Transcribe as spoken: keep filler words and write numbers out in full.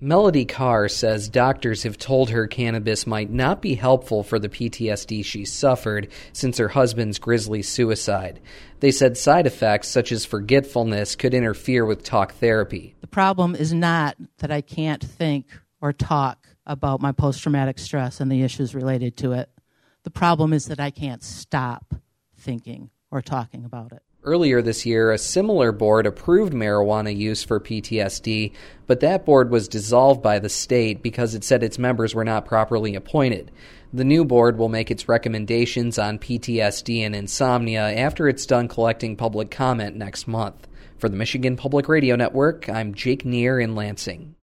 Melody Carr says doctors have told her cannabis might not be helpful for the P T S D she suffered since her husband's grisly suicide. They said side effects such as forgetfulness could interfere with talk therapy. The problem is not that I can't think or talk about my post-traumatic stress and the issues related to it. The problem is that I can't stop thinking or talking about it. Earlier this year, a similar board approved marijuana use for P T S D, but that board was dissolved by the state because it said its members were not properly appointed. The new board will make its recommendations on P T S D and insomnia after it's done collecting public comment next month. For the Michigan Public Radio Network, I'm Jake Neer in Lansing.